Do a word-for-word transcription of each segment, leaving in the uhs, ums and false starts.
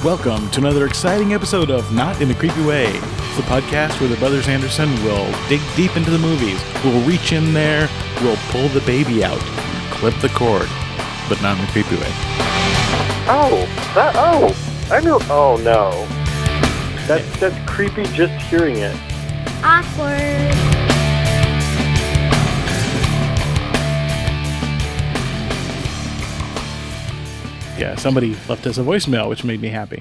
Welcome to another exciting episode of Not in a Creepy Way, the podcast where the Brothers Anderson will dig deep into the movies, we'll reach in there, we'll pull the baby out, clip the cord, but not in a creepy way. Oh, that, oh, I know, oh no. That's, that's creepy just hearing it. Awkward. Yeah, somebody left us a voicemail, which made me happy.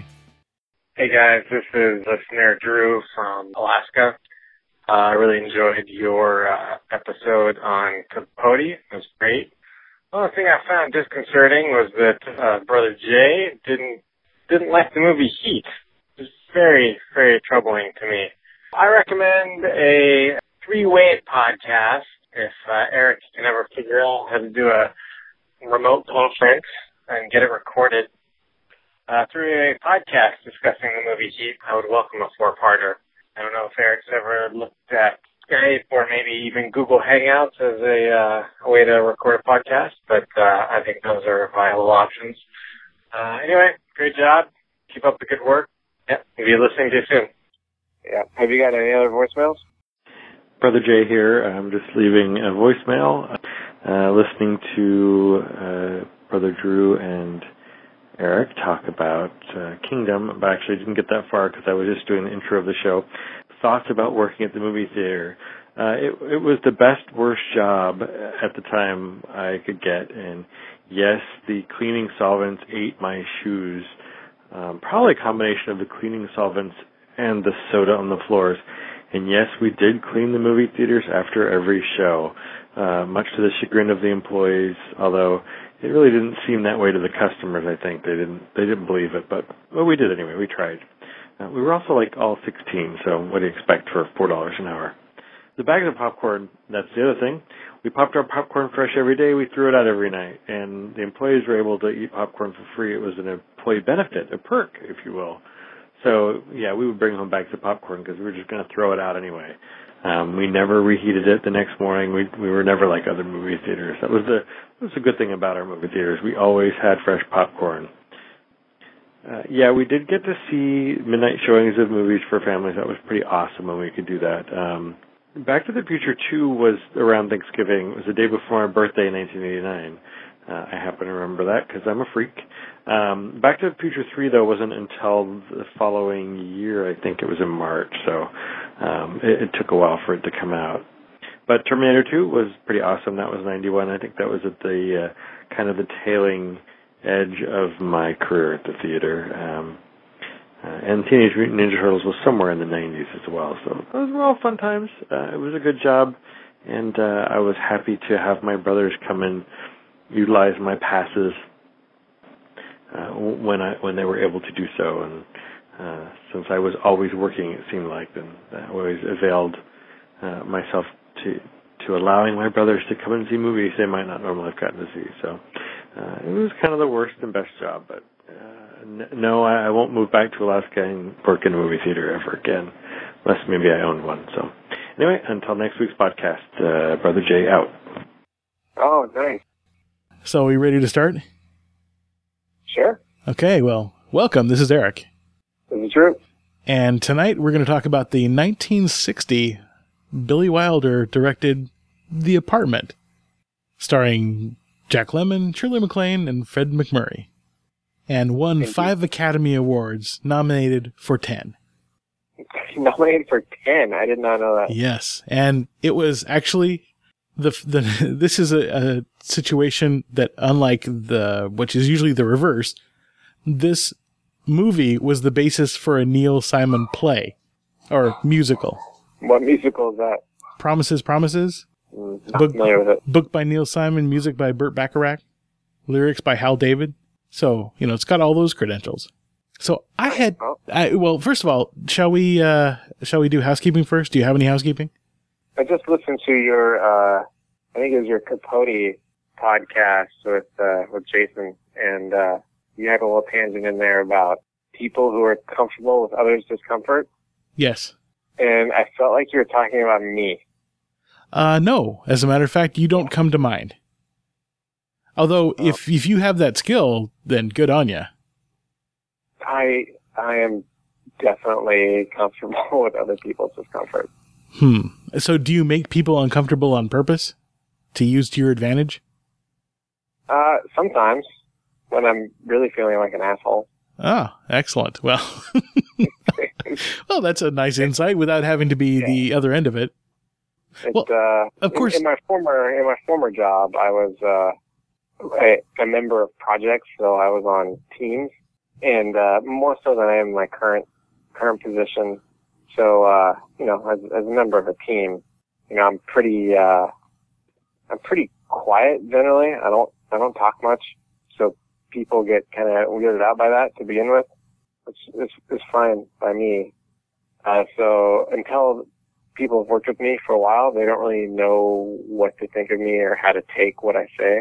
Hey guys, this is listener Drew from Alaska. Uh, I really enjoyed your uh, episode on Capote. It was great. The only thing I found disconcerting was that uh, Brother Jay didn't didn't like the movie Heat. It was very, very troubling to me. I recommend a three-way podcast if uh, Eric can ever figure out how to do a remote conference and get it recorded uh, through a podcast discussing the movie Heat. I would welcome a four-parter. I don't know if Eric's ever looked at Skype or maybe even Google Hangouts as a, uh, a way to record a podcast, but uh, I think those are viable options. Uh, anyway, great job. Keep up the good work. Yep, we'll be listening to you soon. Yeah. Have you got any other voicemails? Brother Jay here. I'm just leaving a voicemail, uh, listening to uh, Brother Drew and Eric talk about uh, Kingdom, but actually didn't get that far because I was just doing the intro of the show. Thoughts about working at the movie theater. Uh, it, it was the best, worst job at the time I could get, and yes, the cleaning solvents ate my shoes. Um, probably a combination of the cleaning solvents and the soda on the floors. And yes, we did clean the movie theaters after every show, uh, much to the chagrin of the employees, although it really didn't seem that way to the customers, I think. They didn't they didn't believe it, but well, we did anyway. We tried. Uh, we were also like all sixteen, so what do you expect for four dollars an hour? The bags of popcorn, that's the other thing. We popped our popcorn fresh every day. We threw it out every night, and the employees were able to eat popcorn for free. It was an employee benefit, a perk, if you will. So, yeah, we would bring home bags of popcorn because we were just going to throw it out anyway. Um, we never reheated it the next morning. We we were never like other movie theaters. That was the that was a good thing about our movie theaters. We always had fresh popcorn. Uh, yeah, we did get to see midnight showings of movies for families. That was pretty awesome when we could do that. Um, Back to the Future two was around Thanksgiving. It was the day before my birthday in nineteen eighty-nine. Uh, I happen to remember that because I'm a freak. Um, Back to the Future three, though, wasn't until the following year. I think it was in March, so um, it, it took a while for it to come out. But Terminator two was pretty awesome. That was ninety-one. I think that was at the uh, kind of the tailing edge of my career at the theater. Um, uh, and Teenage Mutant Ninja Turtles was somewhere in the nineties as well. So those were all fun times. Uh, it was a good job, and uh, I was happy to have my brothers come and utilize my passes uh, when I when they were able to do so. And uh, since I was always working, it seemed like, then I always availed uh, myself to to allowing my brothers to come and see movies they might not normally have gotten to see. So uh, it was kind of the worst and best job, but uh, n- no, I, I won't move back to Alaska and work in a movie theater ever again, unless maybe I owned one. So anyway, until next week's podcast, uh, Brother Jay out. Oh, nice. So, are we ready to start? Sure. Okay, well, welcome. This is Eric. This is Drew. And tonight we're going to talk about the nineteen sixty Billy Wilder directed The Apartment, starring Jack Lemmon, Shirley MacLaine, and Fred MacMurray, and won Thank five you. Academy Awards, nominated for ten. Nominated for ten? I did not know that. Yes, and it was actually the the. This is a, a situation that, unlike the which is usually the reverse, this movie was the basis for a Neil Simon play or musical. What musical is that? Promises, Promises. Mm, not book, familiar with it. Book by Neil Simon, music by Burt Bacharach, lyrics by Hal David. So, you know, it's got all those credentials. So I had, oh. I, well, first of all, shall we, uh, shall we do housekeeping first? Do you have any housekeeping? I just listened to your, uh, I think it was your Capote podcast with, uh, with Jason, and, uh, you had a little tangent in there about people who are comfortable with others' discomfort. Yes. And I felt like you were talking about me. Uh, no. As a matter of fact, you don't come to mind. Although, oh. if if you have that skill, then good on you. I I am definitely comfortable with other people's discomfort. Hmm. So do you make people uncomfortable on purpose to use to your advantage? Uh, sometimes when I'm really feeling like an asshole. Ah, excellent. Well, well, that's a nice insight without having to be Yeah. the other end of it. It, Well, uh, of course- In, in my former in my former job, I was uh, a, a member of projects, so I was on teams, and uh, more so than I am in my current current position. So uh, you know, as, as a member of a team, you know, I'm pretty uh, I'm pretty quiet generally. I don't I don't talk much, so people get kind of weirded out by that to begin with, which is is fine by me. Uh, so until people have worked with me for a while, they don't really know what to think of me or how to take what I say.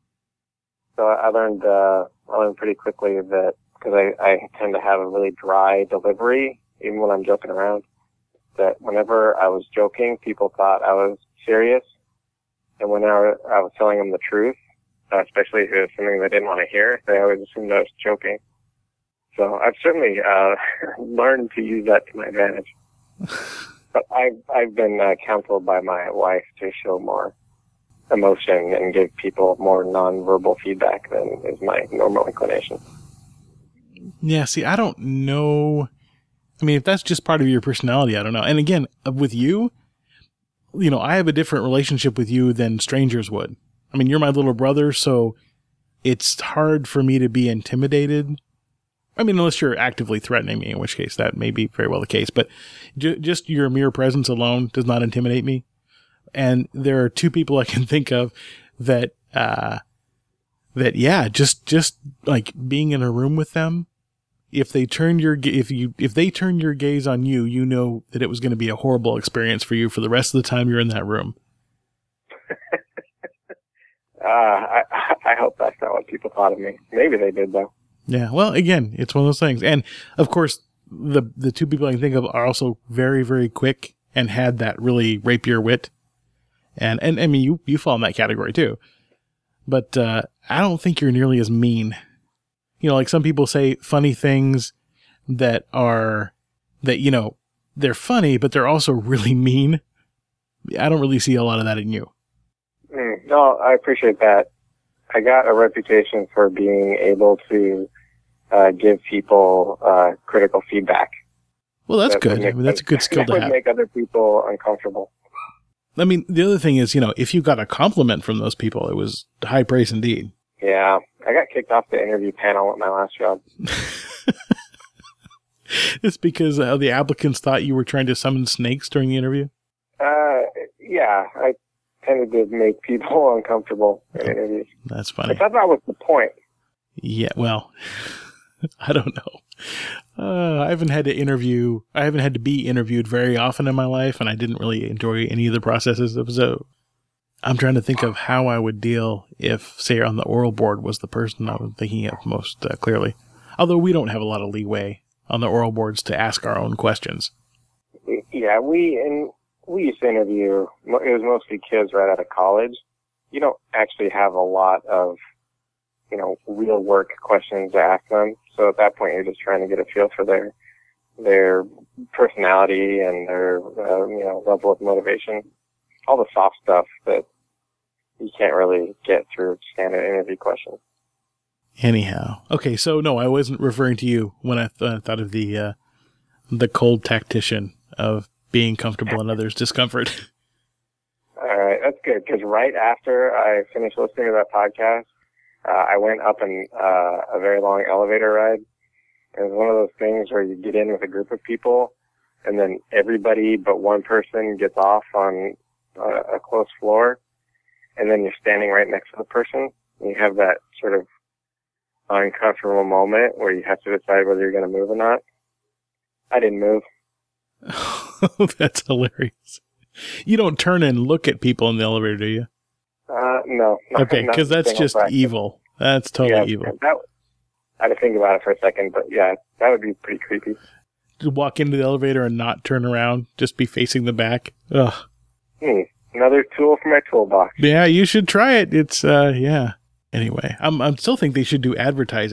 So I learned, uh, I learned pretty quickly that, because I, I tend to have a really dry delivery, even when I'm joking around, that whenever I was joking, people thought I was serious. And whenever I was telling them the truth, uh, especially if it was something they didn't want to hear, they always assumed I was joking. So I've certainly, uh, learned to use that to my advantage. But I've, I've been uh, counseled by my wife to show more emotion and give people more nonverbal feedback than is my normal inclination. Yeah, see, I don't know. I mean, if that's just part of your personality, I don't know. And again, with you, you know, I have a different relationship with you than strangers would. I mean, you're my little brother, so it's hard for me to be intimidated. I mean, unless you're actively threatening me, in which case that may be very well the case. But ju- just your mere presence alone does not intimidate me. And there are two people I can think of that, uh, that yeah, just just like being in a room with them. If they turn your if you if they turn your gaze on you, you know that it was going to be a horrible experience for you for the rest of the time you're in that room. uh, I I hope that's not what people thought of me. Maybe they did though. Yeah, well, again, it's one of those things. And, of course, the the two people I can think of are also very, very quick and had that really rapier wit. And, and I mean, you, you fall in that category, too. But uh, I don't think you're nearly as mean. You know, like some people say funny things that are, that, you know, they're funny, but they're also really mean. I don't really see a lot of that in you. Mm, no, I appreciate that. I got a reputation for being able to uh, give people uh, critical feedback. Well, that's that good. would make- I mean, that's a good skill that to would have. make other people uncomfortable. I mean, the other thing is, you know, if you got a compliment from those people, it was high praise indeed. Yeah, I got kicked off the interview panel at my last job. It's because uh, the applicants thought you were trying to summon snakes during the interview? Uh, yeah, I tended to make people uncomfortable in interviews. That's funny. Which I thought was the point. Yeah, well, I don't know. Uh, I haven't had to interview, I haven't had to be interviewed very often in my life, and I didn't really enjoy any of the processes. So I'm trying to think of how I would deal if, say, on the oral board was the person I was thinking of most uh, clearly. Although we don't have a lot of leeway on the oral boards to ask our own questions. Yeah, we and we used to interview, it was mostly kids right out of college. You don't actually have a lot of, you know, real work questions to ask them. So at that point, you're just trying to get a feel for their their personality and their, uh, you know, level of motivation. All the soft stuff that you can't really get through standard interview questions. Anyhow. Okay, so no, I wasn't referring to you when I th- thought of the uh, the cold tactician of being comfortable in others' discomfort. All right, that's good, because right after I finished listening to that podcast, uh, I went up in uh, a very long elevator ride. It was one of those things where you get in with a group of people, and then everybody but one person gets off on uh, a close floor, and then you're standing right next to the person. And you have that sort of uncomfortable moment where you have to decide whether you're going to move or not. I didn't move. That's hilarious. You don't turn and look at people in the elevator, do you? Uh, no. Not, Okay, not because that's single just practice. evil. That's totally yeah, evil. That, I had to think about it for a second, but yeah, that would be pretty creepy. To walk into the elevator and not turn around, just be facing the back. Ugh. Hmm. Another tool for my toolbox. Yeah, you should try it. It's, uh, yeah. Anyway, I'm, I still think they should do advertising.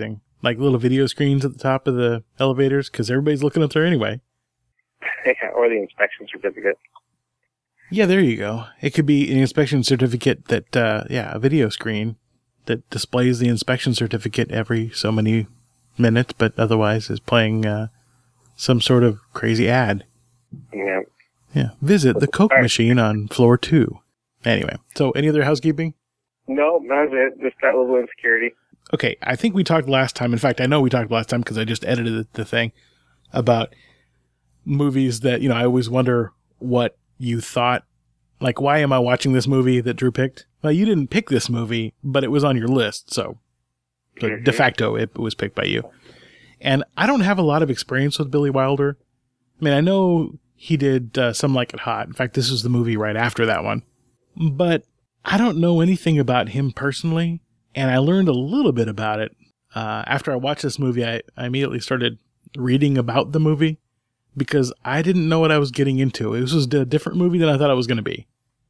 like little video screens at the top of the elevators because everybody's looking up there anyway. Yeah, or the inspection certificate. Yeah, there you go. It could be an inspection certificate that, uh, yeah, a video screen that displays the inspection certificate every so many minutes, but otherwise is playing uh, some sort of crazy ad. Yeah. Yeah. Visit the Coke machine on floor two. Anyway, so any other housekeeping? No, that was it. Just that little insecurity. Okay, I think we talked last time. In fact, I know we talked last time because I just edited the thing about movies that, you know, I always wonder what you thought. Like, why am I watching this movie that Drew picked? Well, you didn't pick this movie, but it was on your list, so, so mm-hmm. de facto it was picked by you. And I don't have a lot of experience with Billy Wilder. I mean, I know he did uh, Some Like It Hot. In fact, this was the movie right after that one. But I don't know anything about him personally, and I learned a little bit about it. Uh, after I watched this movie, I, I immediately started reading about the movie because I didn't know what I was getting into. It was a different movie than I thought it was going to be.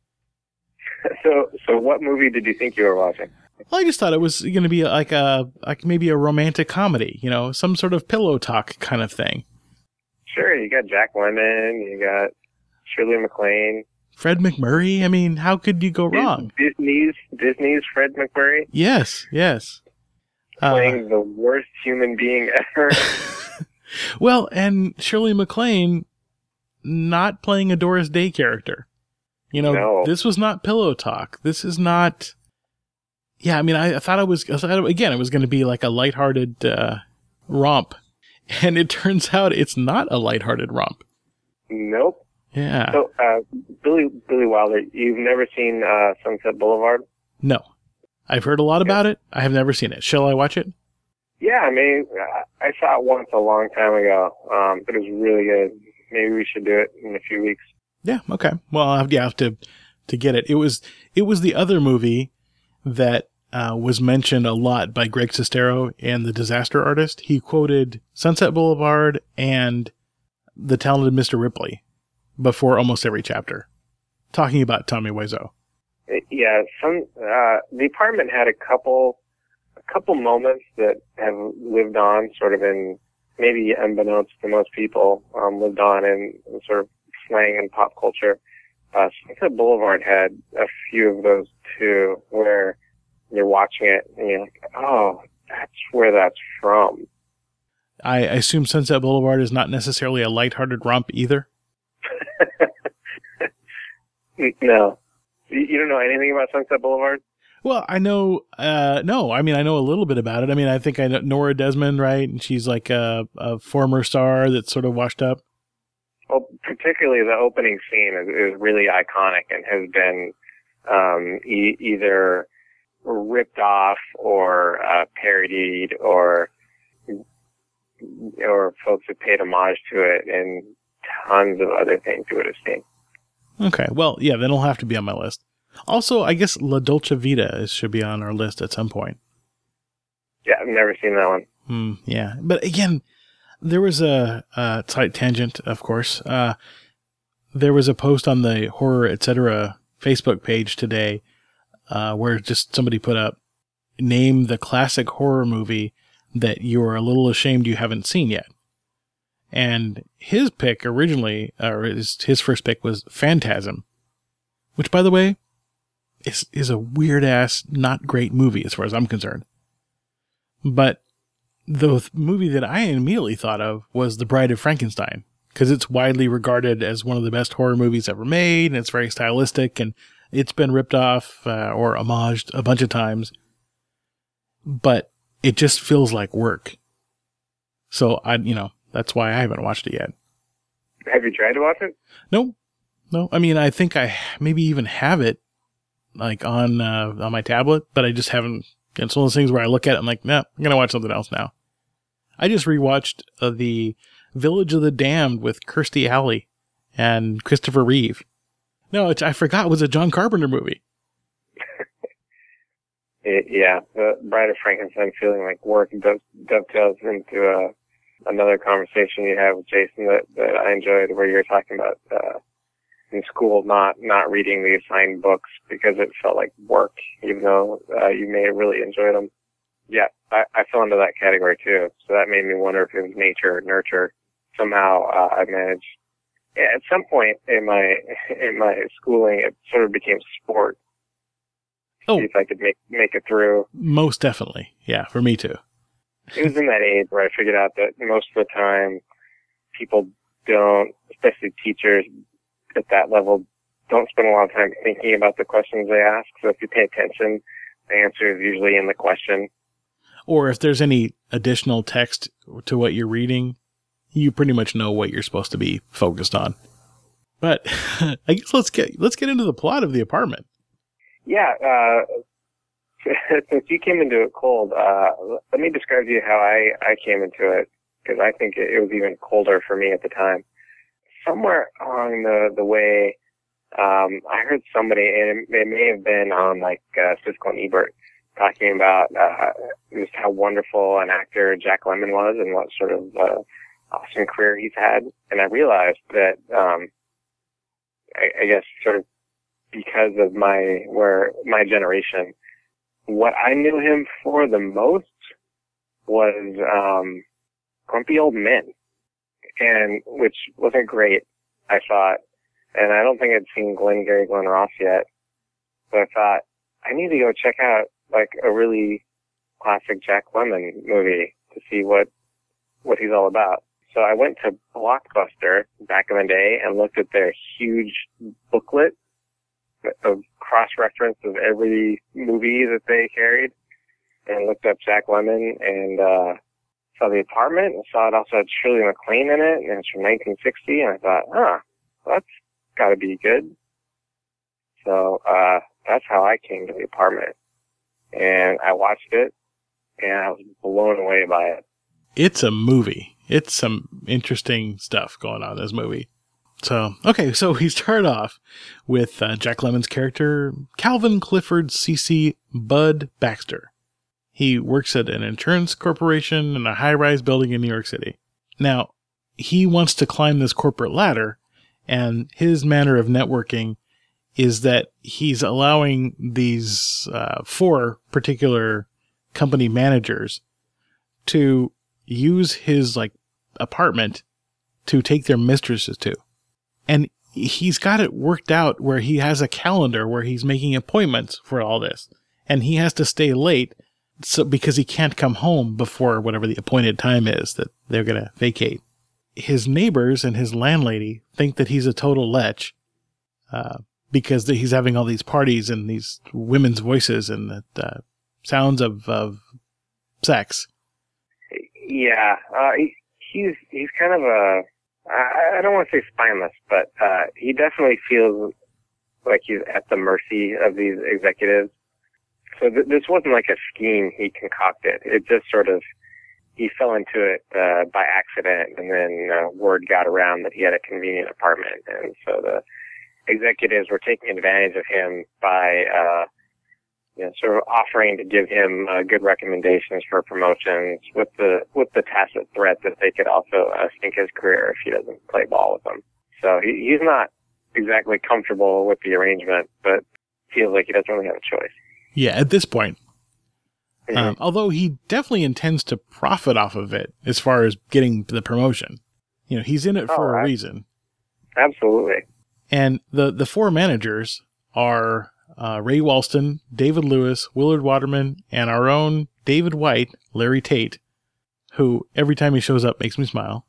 So, so what movie did you think you were watching? Well, I just thought it was going to be like a, like maybe a romantic comedy, you know, some sort of pillow talk kind of thing. Sure, you got Jack Lemmon, you got Shirley MacLaine, Fred MacMurray. I mean, how could you go Dis- wrong? Disney's Disney's Fred MacMurray. Yes, yes. Playing uh, the worst human being ever. Well, and Shirley MacLaine not playing a Doris Day character. You know, no. This was not pillow talk. This is not. Yeah, I mean, I, I thought it was, I thought, again, it was going to be like a lighthearted uh, romp. And it turns out it's not a lighthearted romp. Nope. Yeah. So, uh, Billy Billy Wilder, you've never seen uh, Sunset Boulevard? No. I've heard a lot about it. I have never seen it. Shall I watch it? Yeah, I mean, I saw it once a long time ago, um, but it was really good. Maybe we should do it in a few weeks. Yeah, okay. Well, I'll have, yeah, have to to get it. It was it was the other movie that uh, was mentioned a lot by Greg Sestero and The Disaster Artist. He quoted Sunset Boulevard and The Talented Mister Ripley before almost every chapter, talking about Tommy Wiseau. Yeah, some uh, the apartment had a couple a couple moments that have lived on, sort of in maybe unbeknownst to most people, um, lived on in, in sort of slang and pop culture. Uh, Sunset Boulevard had a few of those too, where you're watching it and you're like, oh, that's where that's from. I assume Sunset Boulevard is not necessarily a lighthearted romp either. No. You don't know anything about Sunset Boulevard? Well, I know, uh, no, I mean, I know a little bit about it. I mean, I think I know Nora Desmond, right? And she's like a, a former star that's sort of washed up. Well, particularly the opening scene is, is really iconic and has been um, e- either ripped off or uh, parodied, or or folks have paid homage to it, and tons of other things you would have seen. Okay, well, yeah, then it'll have to be on my list. Also, I guess La Dolce Vita is, should be on our list at some point. Yeah, I've never seen that one. Mm, yeah, but again, there was a, a slight tangent, of course. Uh, there was a post on the Horror et cetera Facebook page today uh, where just somebody put up, name the classic horror movie that you are a little ashamed you haven't seen yet. And his pick originally, or his, his first pick was Phantasm, which, by the way, is, is a weird-ass, not great movie as far as I'm concerned. But the movie that I immediately thought of was The Bride of Frankenstein, because it's widely regarded as one of the best horror movies ever made, and it's very stylistic, and it's been ripped off uh, or homaged a bunch of times. But it just feels like work. So, I, you know, that's why I haven't watched it yet. Have you tried to watch it? No. No. I mean, I think I maybe even have it, like, on uh, on my tablet, but I just haven't. It's one of those things where I look at it and I'm like, nah, I'm going to watch something else now. I just rewatched uh, the Village of the Damned with Kirstie Alley and Christopher Reeve. No, it's, I forgot it was a John Carpenter movie. it, yeah, the Bride of Frankenstein feeling like work dove, dovetails into uh, another conversation you had with Jason that, that I enjoyed, where you were talking about uh, in school not, not reading the assigned books because it felt like work, even though uh, you may have really enjoyed them. Yeah, I, I fell into that category too. So that made me wonder if it was nature or nurture. Somehow uh, I managed. Yeah, at some point in my in my schooling, it sort of became sport. Oh, see if I could make make it through. Most definitely, yeah, for me too. It was in that age where I figured out that most of the time, people don't, especially teachers at that level, don't spend a lot of time thinking about the questions they ask. So if you pay attention, the answer is usually in the question. Or if there's any additional text to what you're reading, you pretty much know what you're supposed to be focused on. But I guess let's get let's get into the plot of The Apartment. Yeah, uh, since you came into it cold, uh, let me describe to you how I, I came into it, because I think it, it was even colder for me at the time. Somewhere along the, the way, um, I heard somebody, and it, it may have been on like uh, Siskel and Ebert, talking about uh, just how wonderful an actor Jack Lemmon was and what sort of uh, awesome career he's had. And I realized that, um, I, I guess sort of because of my, where my generation, what I knew him for the most was um, Grumpy Old Men, and which wasn't great, I thought. And I don't think I'd seen Glengarry Glen Ross yet. So I thought, I need to go check out like a really classic Jack Lemmon movie to see what what he's all about. So I went to Blockbuster back in the day and looked at their huge booklet of cross-reference of every movie that they carried, and looked up Jack Lemmon and uh saw The Apartment, and saw it also had Shirley MacLaine in it, and it's from nineteen sixty, and I thought, ah, well, that's got to be good. So uh that's how I came to The Apartment. And I watched it, and I was blown away by it. It's a movie. It's some interesting stuff going on in this movie. So, okay, so we start off with uh, Jack Lemmon's character, Calvin Clifford C C Bud Baxter. He works at an insurance corporation in a high-rise building in New York City. Now, he wants to climb this corporate ladder, and his manner of networking is that he's allowing these uh, four particular company managers to use his like apartment to take their mistresses to. And he's got it worked out where he has a calendar where he's making appointments for all this. And he has to stay late so because he can't come home before whatever the appointed time is that they're going to vacate. His neighbors and his landlady think that he's a total lech, uh, because he's having all these parties and these women's voices and the uh, sounds of, of sex. Yeah, uh, he, he's he's kind of a, I, I don't want to say spineless, but uh, he definitely feels like he's at the mercy of these executives. So th- this wasn't like a scheme he concocted. It just sort of, he fell into it uh, by accident, and then uh, word got around that he had a convenient apartment, and so the executives were taking advantage of him by, uh, you know, sort of offering to give him uh, good recommendations for promotions with the with the tacit threat that they could also uh, sink his career if he doesn't play ball with them. So he, he's not exactly comfortable with the arrangement, but feels like he doesn't really have a choice. Yeah, at this point. Mm-hmm. Um, although he definitely intends to profit off of it as far as getting the promotion. You know, he's in it for oh, a I, reason. Absolutely. And the, the four managers are uh, Ray Walston, David Lewis, Willard Waterman, and our own David White, Larry Tate, who every time he shows up makes me smile.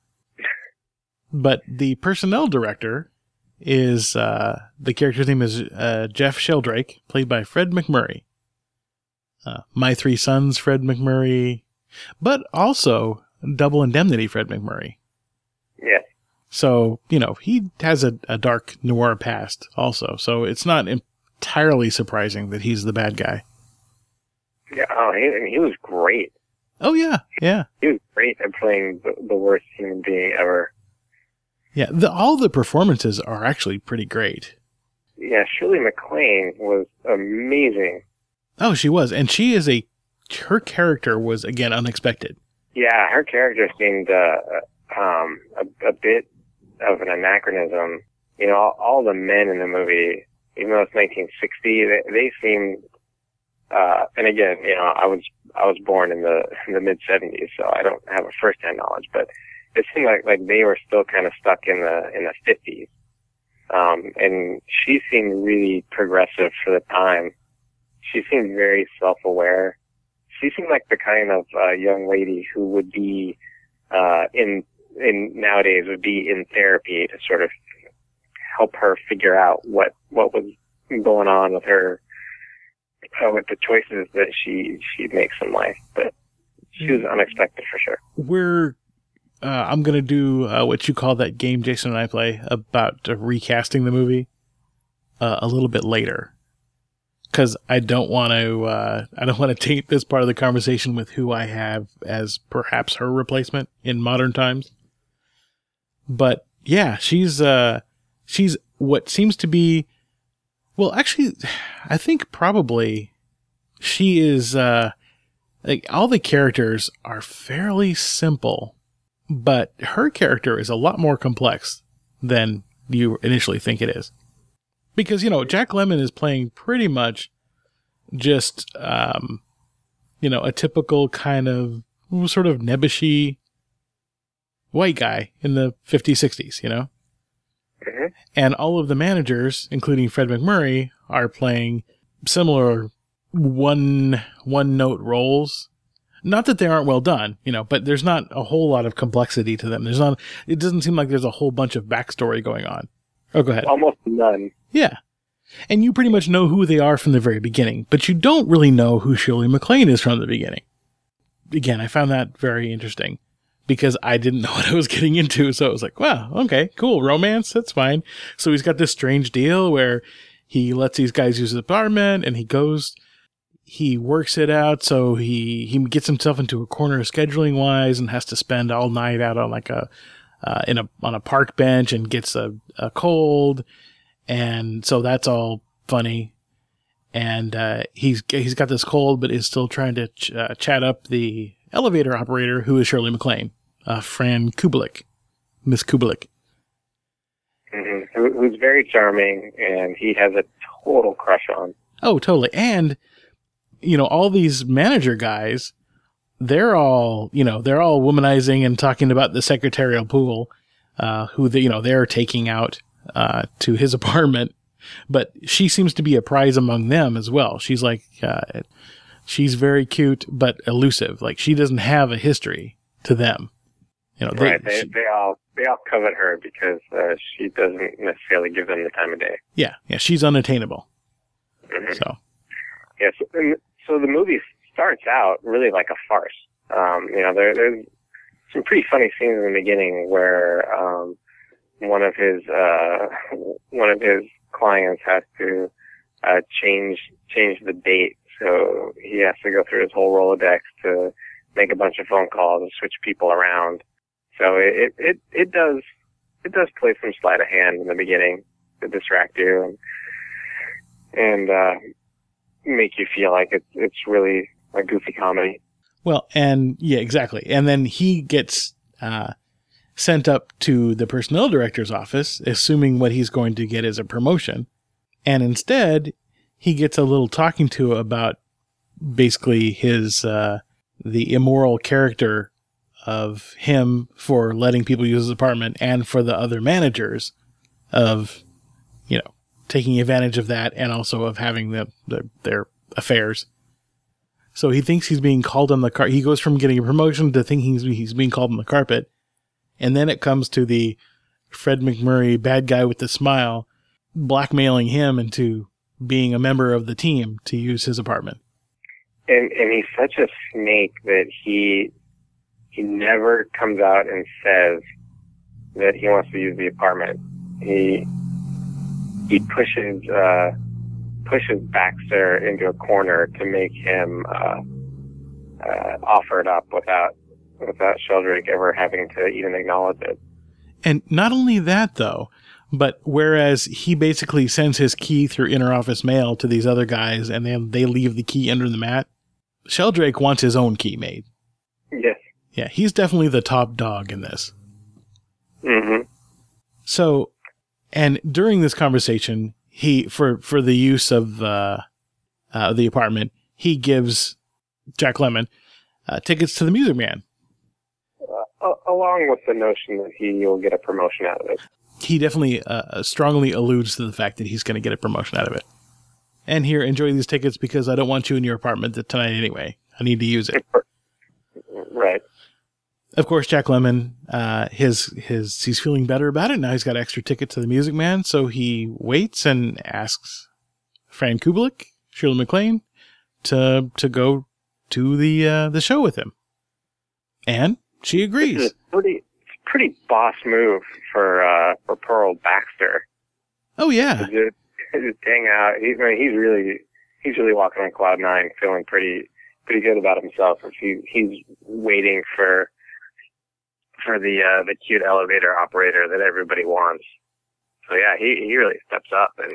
But the personnel director is, uh, the character's name is uh, Jeff Sheldrake, played by Fred MacMurray. Uh, My Three Sons, Fred MacMurray, but also Double Indemnity, Fred MacMurray. Yeah. So, you know, he has a, a dark noir past also. So it's not entirely surprising that he's the bad guy. Yeah, oh, he, he was great. Oh, yeah, yeah. He was great at playing the, the worst human being ever. Yeah, the, all the performances are actually pretty great. Yeah, Shirley MacLaine was amazing. Oh, she was. And she is a, her character was, again, unexpected. Yeah, her character seemed uh, um, a, a bit of an anachronism. You know, all, all the men in the movie, even though it's nineteen sixty, they, they seemed, uh, and again, you know, I was I was born in the in the mid seventies, so I don't have a first hand knowledge. But it seemed like like they were still kind of stuck in the in the fifties, um, and she seemed really progressive for the time. She seemed very self aware. She seemed like the kind of uh, young lady who would be uh, in in nowadays would be in therapy to sort of help her figure out what what was going on with her, uh, with the choices that she she makes in life. But she was unexpected for sure. We're uh, I'm gonna do uh, what you call that game Jason and I play about uh, recasting the movie uh, a little bit later, because I don't want to uh, I don't want to taint this part of the conversation with who I have as perhaps her replacement in modern times. But yeah, she's uh, she's what seems to be, well, actually, I think probably she is, uh, like, all the characters are fairly simple, but her character is a lot more complex than you initially think it is. Because, you know, Jack Lemmon is playing pretty much just, um, you know, a typical kind of sort of nebbishy white guy in the fifties, sixties, you know? Mm-hmm. And all of the managers, including Fred MacMurray, are playing similar one one note roles. Not that they aren't well done, you know, but there's not a whole lot of complexity to them. There's not. It doesn't seem like there's a whole bunch of backstory going on. Oh, go ahead. Almost none. Yeah, and you pretty much know who they are from the very beginning, but you don't really know who Shirley MacLaine is from the beginning. Again, I found that very interesting, because I didn't know what I was getting into. So it was like, wow, okay, cool. Romance, that's fine. So he's got this strange deal where he lets these guys use his apartment, and he goes, he works it out. So he, he gets himself into a corner scheduling wise and has to spend all night out on like a, uh, in a, on a park bench, and gets a, a cold. And so that's all funny. And, uh, he's, he's got this cold, but is still trying to ch- uh, chat up the elevator operator, who is Shirley MacLaine. Uh, Fran Kubelik, Miss Kubelik. Mm-hmm. Who, who's very charming, and he has a total crush on. Oh, totally. And, you know, all these manager guys, they're all, you know, they're all womanizing and talking about the secretarial pool, uh, who, they, you know, they're taking out uh, to his apartment. But she seems to be a prize among them as well. She's like, uh, she's very cute, but elusive. Like, she doesn't have a history to them. You know, they, right, they, she, they all they all covet her because uh, she doesn't necessarily give them the time of day. Yeah, yeah, she's unattainable. Mm-hmm. So, yes, and so the movie starts out really like a farce. Um, you know, there, there's some pretty funny scenes in the beginning where um, one of his uh, one of his clients has to uh, change change the date, so he has to go through his whole Rolodex to make a bunch of phone calls and switch people around. So it, it, it does, it does play some sleight of hand in the beginning to distract you and, and, uh, make you feel like it's, it's really a goofy comedy. Well, and yeah, exactly. And then he gets, uh, sent up to the personnel director's office, assuming what he's going to get is a promotion. And instead he gets a little talking to about basically his, uh, the immoral character of him for letting people use his apartment, and for the other managers of, you know, taking advantage of that, and also of having the, the their affairs. So he thinks he's being called on the car. He goes from getting a promotion to thinking he's, he's being called on the carpet. And then it comes to the Fred MacMurray bad guy with the smile blackmailing him into being a member of the team to use his apartment. And and he's such a snake that he he never comes out and says that he wants to use the apartment. He he pushes uh, pushes Baxter into a corner to make him uh, uh, offer it up without without Sheldrake ever having to even acknowledge it. And not only that, though, but whereas he basically sends his key through interoffice mail to these other guys, and then they leave the key under the mat, Sheldrake wants his own key made. Yes. Yeah, he's definitely the top dog in this. Mm-hmm. So, and during this conversation, he, for, for the use of uh, uh, the apartment, he gives Jack Lemmon, uh, tickets to the Music Man. Uh, along with the notion that he will get a promotion out of it. He definitely uh, strongly alludes to the fact that he's going to get a promotion out of it. And here, enjoy these tickets because I don't want you in your apartment tonight anyway. I need to use it. Right. Of course, Jack Lemmon, uh, his his he's feeling better about it. Now he's got extra tickets to the Music Man, so he waits and asks Fran Kubelik, Shirley MacLaine, to to go to the uh, the show with him. And she agrees. It's a pretty, pretty boss move for uh, for Pearl Baxter. Oh yeah. To just, just hang out. He's I mean, he's really he's really walking on cloud nine, feeling pretty pretty good about himself. If he he's waiting for for the uh, the cute elevator operator that everybody wants. So yeah, he he really steps up and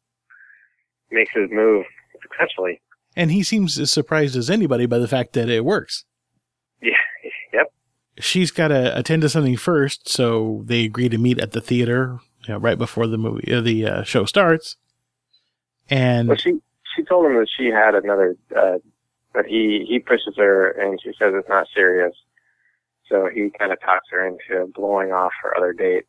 makes his move successfully. And he seems as surprised as anybody by the fact that it works. Yeah. Yep. She's got to attend to something first, so they agree to meet at the theater, you know, right before the movie, uh, the uh, show starts. And well, she she told him that she had another, uh, but he he pushes her, and she says it's not serious. So he kind of talks her into blowing off her other date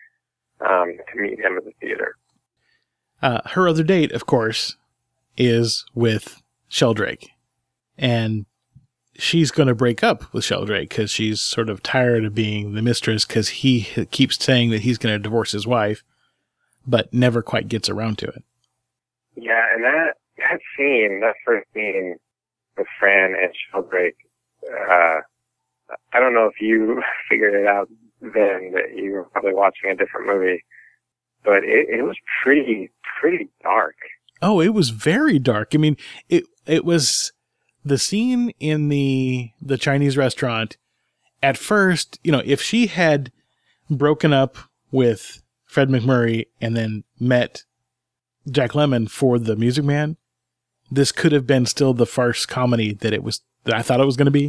um, to meet him at the theater. Uh, her other date, of course, is with Sheldrake. And she's going to break up with Sheldrake because she's sort of tired of being the mistress because he keeps saying that he's going to divorce his wife, but never quite gets around to it. Yeah, and that, that scene, that first scene with Fran and Sheldrake, uh, I don't know if you figured it out then that you were probably watching a different movie, but it, it was pretty, pretty dark. Oh, it was very dark. I mean, it it was the scene in the the Chinese restaurant. At first, you know, if she had broken up with Fred MacMurray and then met Jack Lemmon for the Music Man, this could have been still the farce comedy that it was that I thought it was going to be.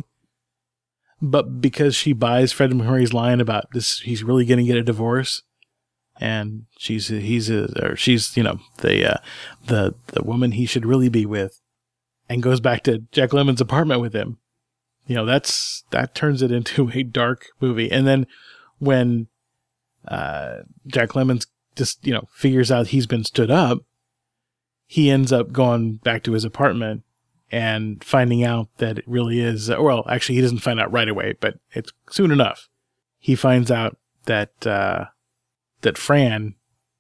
But because she buys Fred MacMurray's line about this, he's really going to get a divorce, and she's he's a, or she's you know the uh, the the woman he should really be with, and goes back to Jack Lemmon's apartment with him. You know, that's that turns it into a dark movie. And then when uh, Jack Lemmon's just you know figures out he's been stood up, he ends up going back to his apartment and finding out that it really is, well, actually he doesn't find out right away, but it's soon enough. He finds out that, uh, that Fran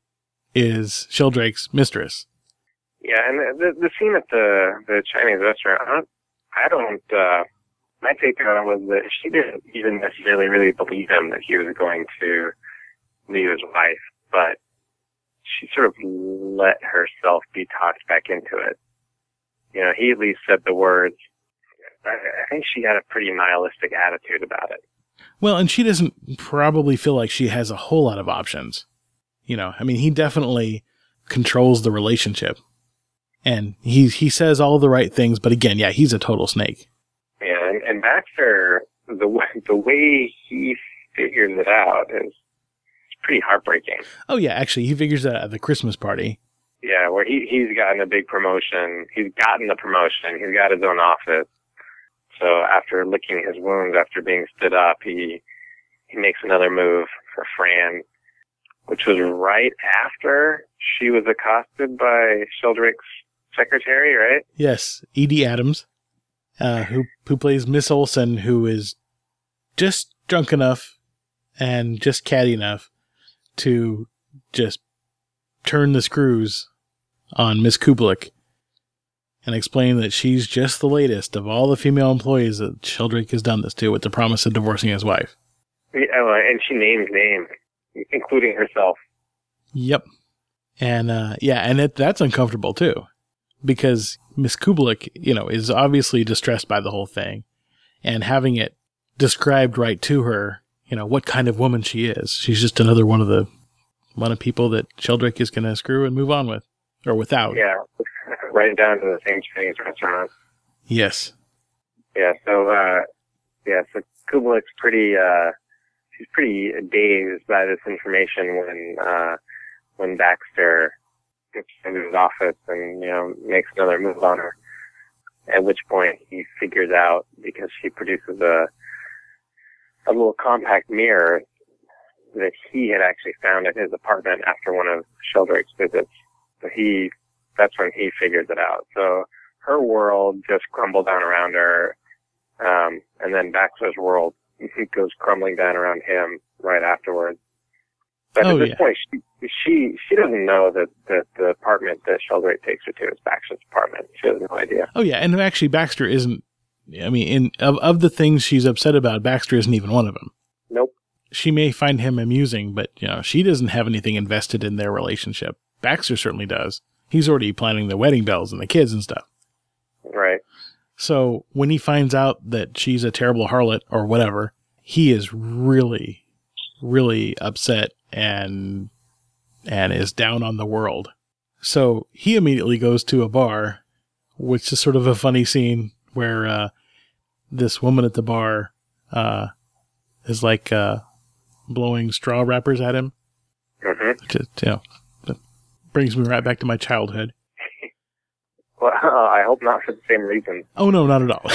is Sheldrake's mistress. Yeah, and the the scene at the, the Chinese restaurant, I don't, I don't, uh, my take on it was that she didn't even necessarily really believe him that he was going to leave his wife, but she sort of let herself be talked back into it. You know, he at least said the words. I, I think she had a pretty nihilistic attitude about it. Well, and she doesn't probably feel like she has a whole lot of options. You know, I mean, he definitely controls the relationship. And he he says all the right things, but again, yeah, he's a total snake. Yeah, and, and Baxter, the way, the way he figures it out is pretty heartbreaking. Oh, yeah, actually, he figures that out at the Christmas party. Yeah, where he, he's gotten a big promotion. He's gotten the promotion. He's got his own office. So after licking his wounds, after being stood up, he he makes another move for Fran, which was right after she was accosted by Sheldrake's secretary, right? Yes, Edie Adams, uh, who who plays Miss Olsen, who is just drunk enough and just catty enough to just turn the screws on Miss Kubelik and explain that she's just the latest of all the female employees that Sheldrake has done this to with the promise of divorcing his wife. Yeah, and she names names, including herself. Yep. And, uh, yeah, and it, that's uncomfortable too, because Miss Kubelik, you know, is obviously distressed by the whole thing, and having it described right to her, you know, what kind of woman she is. She's just another one of the one of people that Sheldrake is going to screw and move on with, or without. Yeah, right down to the same Chinese restaurant. Yes. Yeah, so, uh, yeah, so Kubelik's pretty, uh, she's pretty dazed by this information when, uh, when Baxter gets into his office and, you know, makes another move on her. at which point he figures out, because she produces a a little compact mirror that he had actually found at his apartment after one of Sheldrake's visits. So he, that's when he figures it out. So her world just crumbled down around her, um, and then Baxter's world goes crumbling down around him right afterwards. But oh, at this yeah. point, she, she she doesn't know that, that the apartment that Sheldrake takes her to is Baxter's apartment. She has no idea. Oh yeah, and actually Baxter isn't, I mean, in of, of the things she's upset about, Baxter isn't even one of them. Nope. She may find him amusing, but, you know, she doesn't have anything invested in their relationship. Baxter certainly does. He's already planning the wedding bells and the kids and stuff. Right. So when he finds out that she's a terrible harlot or whatever, he is really, really upset and and is down on the world. So he immediately goes to a bar, which is sort of a funny scene where uh, this woman at the bar uh, is like uh, blowing straw wrappers at him. Mm-hmm. Just, you know, that brings me right back to my childhood. Well, uh, I hope not for the same reason. Oh, no, not at all.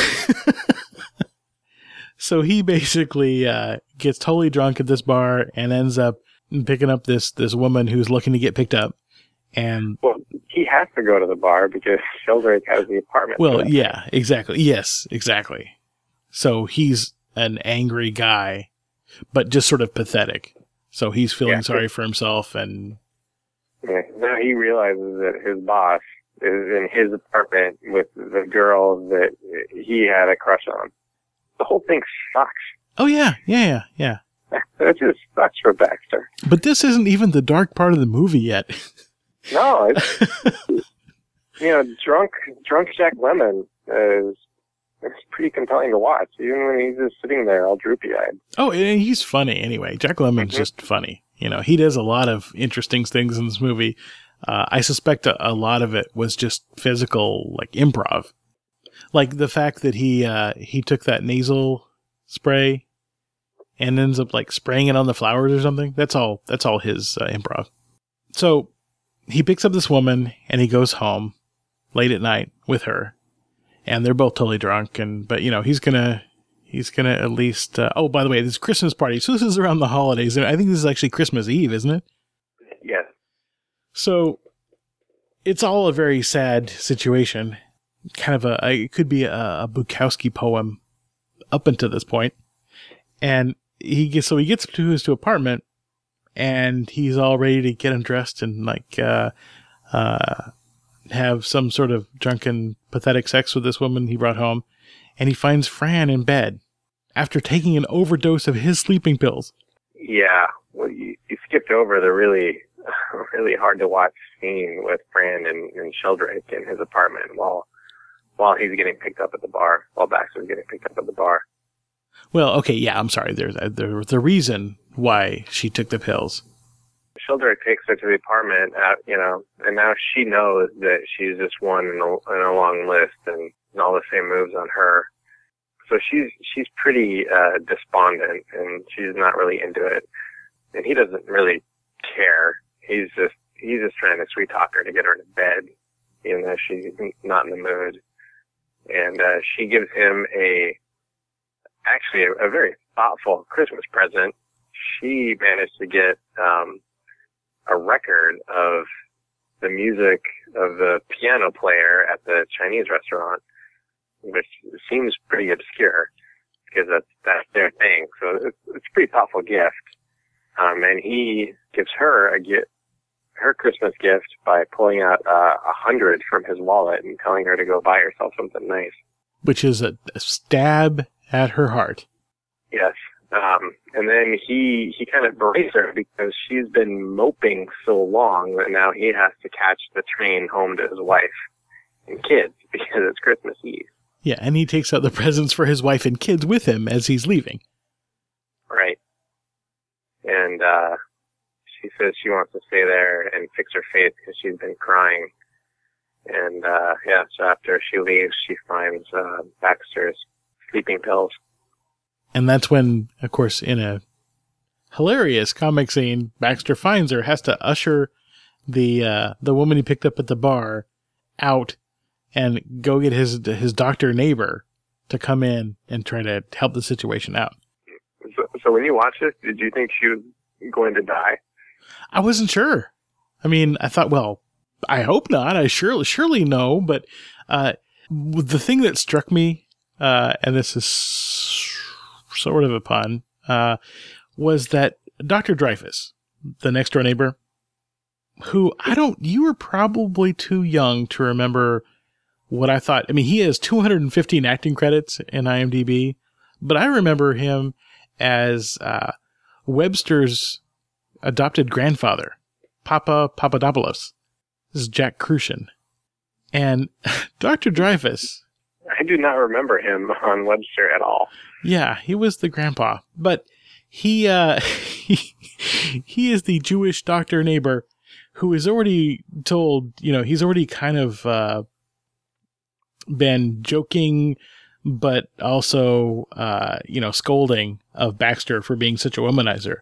So he basically uh, gets totally drunk at this bar and ends up picking up this, this woman who's looking to get picked up. And Well, he has to go to the bar because Sheldrake has the apartment. well, yeah, exactly. Yes, exactly. So he's an angry guy, but just sort of pathetic. So he's feeling Yeah. sorry for himself, and Yeah. Now he realizes that his boss is in his apartment with the girl that he had a crush on. The whole thing sucks. oh yeah, yeah, yeah, yeah. It just sucks for Baxter. But this isn't even the dark part of the movie yet. No, it's, you know, drunk, drunk Jack Lemmon is it's pretty compelling to watch, even when he's just sitting there all droopy-eyed. Oh, and he's funny anyway. Jack Lemmon's Mhm. just funny. You know, he does a lot of interesting things in this movie. Uh, I suspect a, a lot of it was just physical, like improv. Like the fact that he uh, he took that nasal spray and ends up like spraying it on the flowers or something. That's all. That's all his uh, improv. So he picks up this woman and he goes home late at night with her, and they're both totally drunk. And but you know he's gonna he's gonna at least. Uh, oh, by the way, this is Christmas party. So this is around the holidays, and I think this is actually Christmas Eve, isn't it? Yes. So it's all a very sad situation. Kind of a, it could be a, a Bukowski poem up until this point. And he gets, so he gets to his to apartment and he's all ready to get undressed and like, uh, uh, have some sort of drunken, pathetic sex with this woman he brought home. And he finds Fran in bed after taking an overdose of his sleeping pills. Yeah. Well, you, you skipped over the really, really hard to watch scene with Fran and, and Sheldrake in his apartment while, while he's getting picked up at the bar, while Baxter's getting picked up at the bar. Well, okay, yeah, I'm sorry. There's the the reason why she took the pills. Sheldrake takes her to the apartment, at, you know, and now she knows that she's just one in a, in a long list and, and all the same moves on her. So she's she's pretty uh, despondent and she's not really into it. And he doesn't really care. He's just he's just trying to sweet talk her to get her to bed, even though she's not in the mood. And uh, she gives him a actually a, a very thoughtful Christmas present. She managed to get um, a record of the music of the piano player at the Chinese restaurant, which seems pretty obscure because that's that's their thing. So it's, it's a pretty thoughtful gift. Um, and he gives her a gift, her Christmas gift by pulling out uh, a hundred from his wallet and telling her to go buy herself something nice. Which is a, a stab at her heart. Yes. Um, and then he, he kind of berates her because she's been moping so long that now he has to catch the train home to his wife and kids because it's Christmas Eve. Yeah, and he takes out the presents for his wife and kids with him as he's leaving. Right. And, uh, she says she wants to stay there and fix her face because she's been crying. And, uh, yeah, so after she leaves, she finds, uh, Baxter's sleeping pills. And that's when, of course, in a hilarious comic scene, Baxter finds her, has to usher the, uh, the woman he picked up at the bar out and go get his his doctor neighbor to come in and try to help the situation out. So, so when you watched this, did you think she was going to die? I wasn't sure. I mean, I thought, well, I hope not. I surely, surely no. But uh, the thing that struck me, uh, and this is sort of a pun, uh, was that Doctor Dreyfus, the next door neighbor, who I don't, you were probably too young to remember what I thought. I mean, he has two hundred fifteen acting credits in IMDb, but I remember him as uh, Webster's adopted grandfather, Papa Papadopoulos. This is Jack Crucian. And Doctor Dreyfus. I do not remember him on Webster at all. Yeah, he was the grandpa. But he, uh, he, he is the Jewish doctor neighbor who is already told, you know, he's already kind of uh, been joking, but also, uh, you know, scolding of Baxter for being such a womanizer.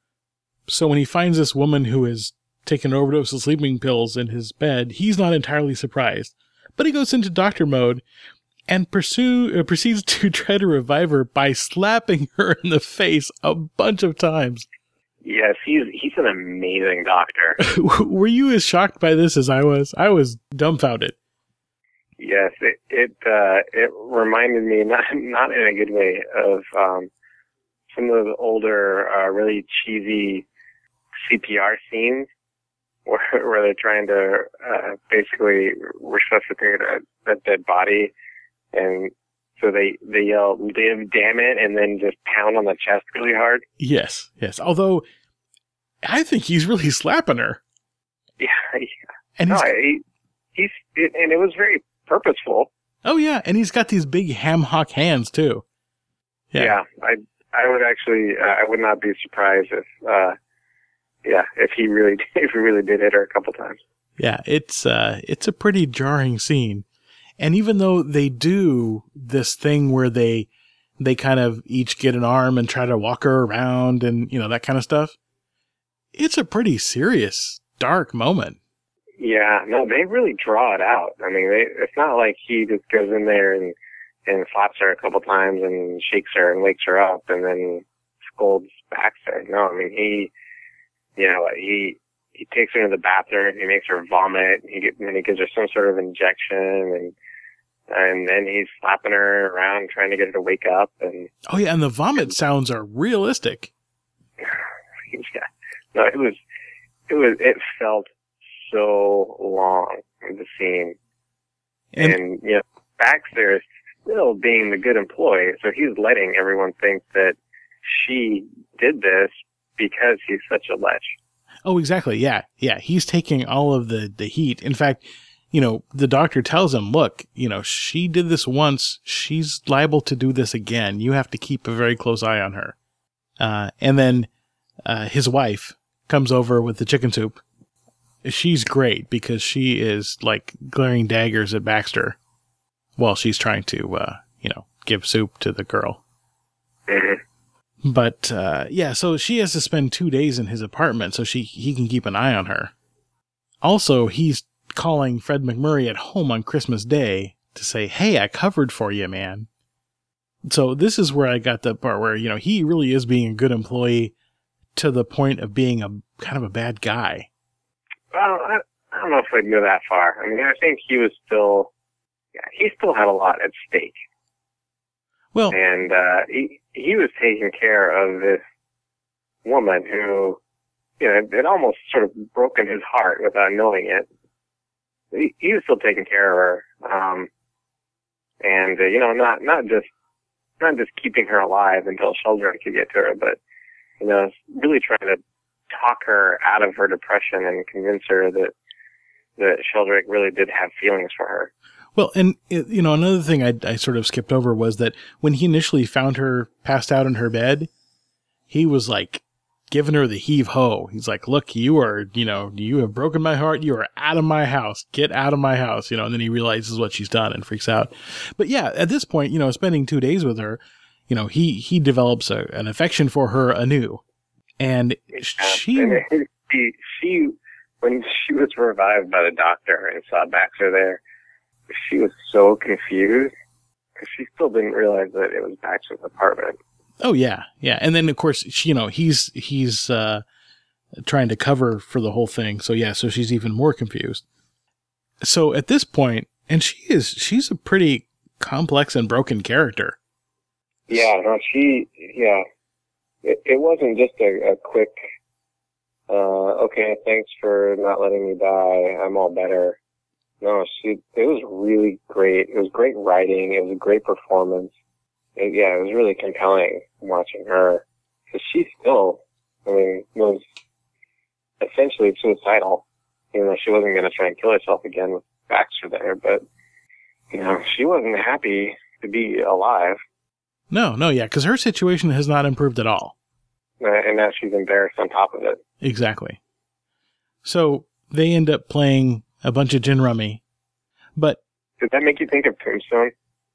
So when he finds this woman who is taking an overdose of sleeping pills in his bed, he's not entirely surprised. But he goes into doctor mode and pursue uh, proceeds to try to revive her by slapping her in the face a bunch of times. Yes, he's he's an amazing doctor. Were you as shocked by this as I was? I was dumbfounded. Yes, it it uh, it reminded me, not not in a good way, of um, some of the older, uh, really cheesy C P R scenes where where they're trying to uh, basically resuscitate a, a dead body, and so they they yell "live, damn it," and then just pound on the chest really hard. Yes, yes. Although I think he's really slapping her. Yeah, yeah. And no, he's, he, he's it, and it was very purposeful. Oh yeah, and he's got these big ham hock hands too. Yeah, yeah I I would actually uh, I would not be surprised if uh, yeah if he really if he really did hit her a couple times. Yeah, it's uh it's a pretty jarring scene, and even though they do this thing where they they kind of each get an arm and try to walk her around and you know that kind of stuff, it's a pretty serious, dark moment. Yeah, no, they really draw it out. I mean, they, it's not like he just goes in there and, and slaps her a couple times and shakes her and wakes her up and then scolds Baxter. No, I mean, he, you know, he, he takes her to the bathroom, he makes her vomit, he get, and then he gives her some sort of injection, and, and then he's slapping her around trying to get her to wake up. And oh yeah, and the vomit sounds are realistic. Yeah. No, it was, it was, it felt so long in the scene. And, and you know, Baxter is still being the good employee, so he's letting everyone think that she did this because he's such a lech. Oh, exactly. Yeah. Yeah. He's taking all of the, the heat. In fact, you know, the doctor tells him, look, you know, she did this once. She's liable to do this again. You have to keep a very close eye on her. Uh, and then, uh, his wife comes over with the chicken soup. She's great because she is like glaring daggers at Baxter while she's trying to, uh, you know, give soup to the girl. Mm-hmm. But, uh, yeah, so she has to spend two days in his apartment so she, he can keep an eye on her. Also, he's calling Fred MacMurray at home on Christmas Day to say, hey, I covered for you, man. So this is where I got the part where, you know, he really is being a good employee to the point of being a kind of a bad guy. Well, I, I don't know if I'd go that far. I mean, I think he was still, yeah, he still had a lot at stake. Well, and uh, he he was taking care of this woman who, you know, it almost sort of broken his heart without knowing it. He, he was still taking care of her, um, and uh, you know, not not just not just keeping her alive until Sheldrake could get to her, but you know, really trying to talk her out of her depression and convince her that that Sheldrake really did have feelings for her. Well, and, you know, another thing I, I sort of skipped over was that when he initially found her passed out in her bed, he was like giving her the heave-ho. He's like, look, you are, you know, you have broken my heart. You are out of my house. Get out of my house. You know, and then he realizes what she's done and freaks out. But yeah, at this point, you know, spending two days with her, you know, he, he develops a, an affection for her anew. And she, and she, she, when she was revived by the doctor and saw Baxter there, she was so confused because she still didn't realize that it was Baxter's apartment. Oh yeah, yeah. And then of course, she, you know, he's he's uh, trying to cover for the whole thing. So yeah, so she's even more confused. So at this point, and she is she's a pretty complex and broken character. Yeah, no, she yeah. It, it wasn't just a, a quick. Uh, okay, thanks for not letting me die. I'm all better. No, she. It was really great. It was great writing. It was a great performance. It, yeah, it was really compelling watching her. Because she still, I mean, was essentially suicidal. You know, she wasn't going to try and kill herself again with Baxter there, but, you know, she wasn't happy to be alive. No, no, yeah, because her situation has not improved at all. Uh, and now she's embarrassed on top of it. Exactly. So they end up playing a bunch of gin rummy, but did that make you think of Tombstone?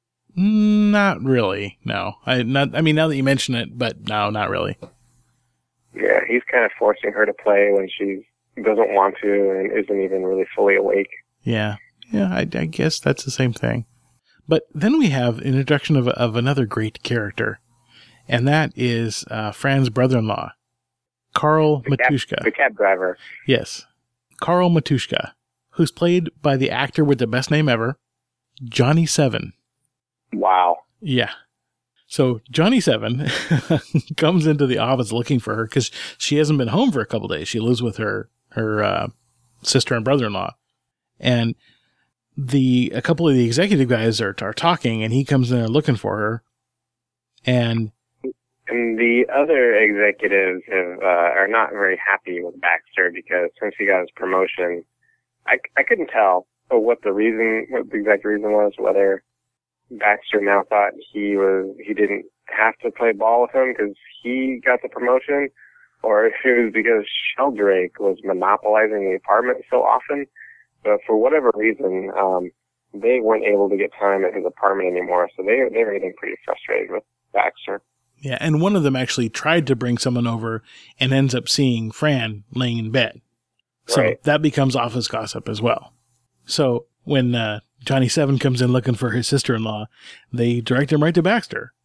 Not really. No, I not. I mean, now that you mention it, but no, not really. Yeah, he's kind of forcing her to play when she doesn't want to and isn't even really fully awake. Yeah, yeah. I, I guess that's the same thing. But then we have an introduction of of another great character, and that is uh, Fran's brother-in-law, Karl the Matuszka. Cab, the cab driver. Yes, Karl Matuszka, who's played by the actor with the best name ever, Johnny Seven. Wow. Yeah. So Johnny Seven comes into the office looking for her because she hasn't been home for a couple days. She lives with her her uh, sister and brother-in-law, and the a couple of the executive guys are are talking, and he comes in there looking for her, and and the other executives have, uh, are not very happy with Baxter because since he got his promotion, I I couldn't tell what the reason, what the exact reason was, whether Baxter now thought he was he didn't have to play ball with him because he got the promotion, or if it was because Sheldrake was monopolizing the apartment so often. But for whatever reason, um, they weren't able to get time at his apartment anymore, so they they were getting pretty frustrated with Baxter. Yeah, and one of them actually tried to bring someone over and ends up seeing Fran laying in bed. So right. That becomes office gossip as well. So when uh, Johnny Seven comes in looking for his sister-in-law, they direct him right to Baxter.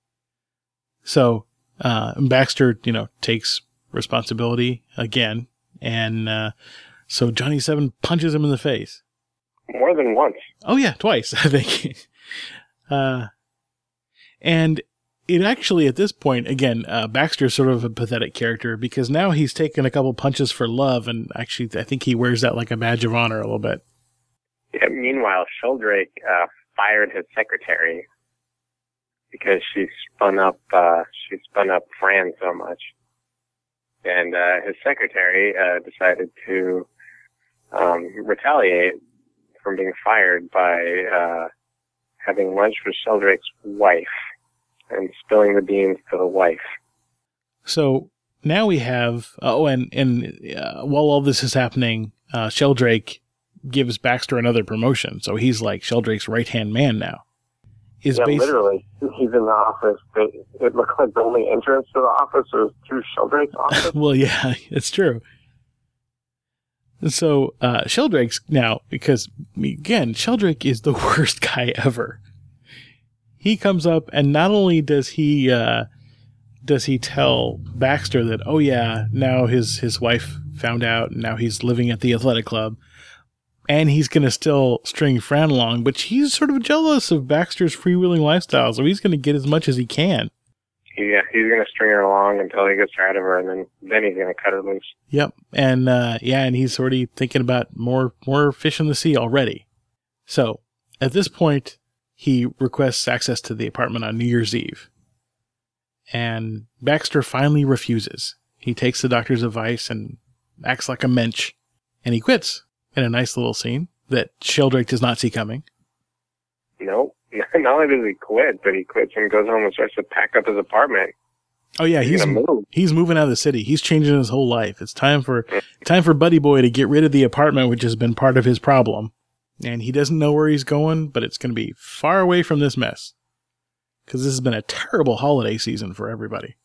So uh, Baxter, you know, takes responsibility again, and uh, so Johnny Seven punches him in the face. More than once. Oh yeah, twice, I think. uh, and it actually, at this point, again, uh, Baxter's sort of a pathetic character because now he's taken a couple punches for love, and actually I think he wears that like a badge of honor a little bit. Yeah, meanwhile, Sheldrake uh, fired his secretary because she spun up uh, she spun up Fran so much, and uh, his secretary uh, decided to um, retaliate from being fired by uh, having lunch with Sheldrake's wife and spilling the beans to the wife. So now we have oh, and and uh, while all this is happening, uh, Sheldrake gives Baxter another promotion, so he's like Sheldrake's right-hand man now. Is yeah, basi- literally. He's in the office. But it looked like the only entrance to the office was through Sheldrake's office. Well, yeah, it's true. So uh, Sheldrake's now, because, again, Sheldrake is the worst guy ever. He comes up, and not only does he uh, does he tell Baxter that, oh yeah, now his, his wife found out, and now he's living at the athletic club, and he's going to still string Fran along, but he's sort of jealous of Baxter's freewheeling lifestyle, so he's going to get as much as he can. Yeah, he's going to string her along until he gets tired of her, and then, then he's going to cut her loose. Yep, and uh, yeah, and he's already thinking about more more fish in the sea already. So, at this point, he requests access to the apartment on New Year's Eve. And Baxter finally refuses. He takes the doctor's advice and acts like a mensch, and he quits. In a nice little scene that Sheldrake does not see coming. No, not only does he quit, but he quits and goes home and starts to pack up his apartment. Oh yeah, he's he's, move. he's moving out of the city. He's changing his whole life. It's time for time for Buddy Boy to get rid of the apartment, which has been part of his problem. And he doesn't know where he's going, but it's going to be far away from this mess. Because this has been a terrible holiday season for everybody.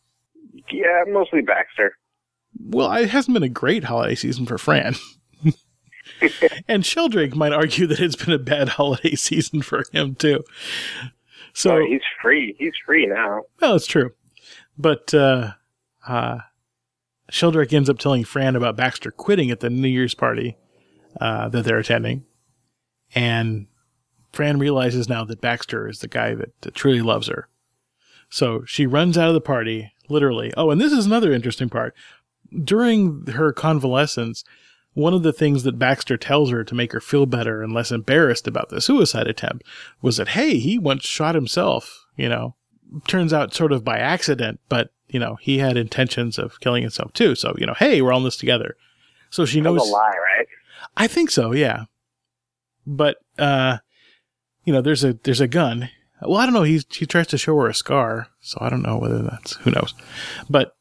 Yeah, mostly Baxter. Well, it hasn't been a great holiday season for Fran. And Sheldrake might argue that it's been a bad holiday season for him, too. So Well, he's free. He's free now. well, it's true. But uh, uh, Sheldrake ends up telling Fran about Baxter quitting at the New Year's party uh, that they're attending. And Fran realizes now that Baxter is the guy that, that truly loves her. So she runs out of the party, literally. Oh, and this is another interesting part. During her convalescence, one of the things that Baxter tells her to make her feel better and less embarrassed about the suicide attempt was that, hey, he once shot himself, you know. Turns out sort of by accident, but, you know, he had intentions of killing himself too. So, you know, hey, we're all in this together. So she knows. That's a lie, right? I think so, yeah. But, uh, you know, there's a there's a gun. Well, I don't know. He, he tries to show her a scar, so I don't know whether that's, who knows. But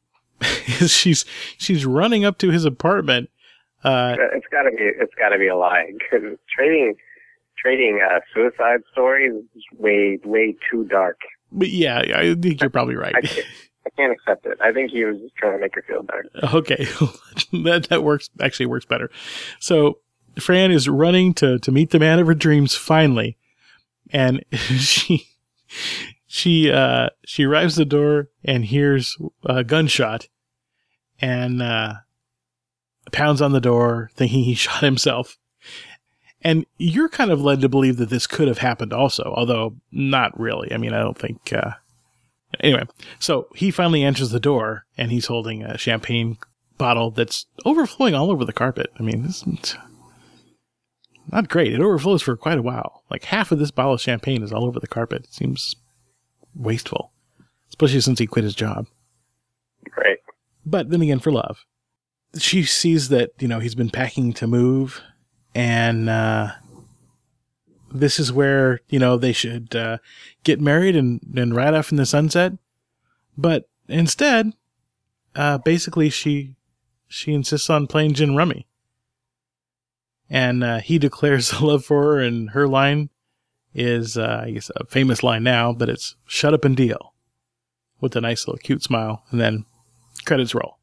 she's she's running up to his apartment. Uh, It's gotta be. It's gotta be a lie. Because trading, trading uh, suicide stories is way, way too dark. but yeah, I think you're probably right. I can't, I can't accept it. I think he was just trying to make her feel better. Okay, that that works. Actually, works better. So Fran is running to to meet the man of her dreams finally, and she she uh she arrives at the door and hears a gunshot, and uh, pounds on the door, thinking he shot himself. And you're kind of led to believe that this could have happened also, although not really. I mean, I don't think. Uh, anyway, so he finally enters the door, and he's holding a champagne bottle that's overflowing all over the carpet. I mean, this is not great. It overflows for quite a while. Like half of this bottle of champagne is all over the carpet. It seems wasteful, especially since he quit his job. Right. But then again, for love. She sees that, you know, he's been packing to move. And uh, this is where, you know, they should uh, get married and, and ride off in the sunset. But instead, uh, basically, she she insists on playing gin rummy. And uh, he declares love for her, and her line is, uh, I guess, a famous line now, but it's "shut up and deal," with a nice little cute smile, and then credits roll.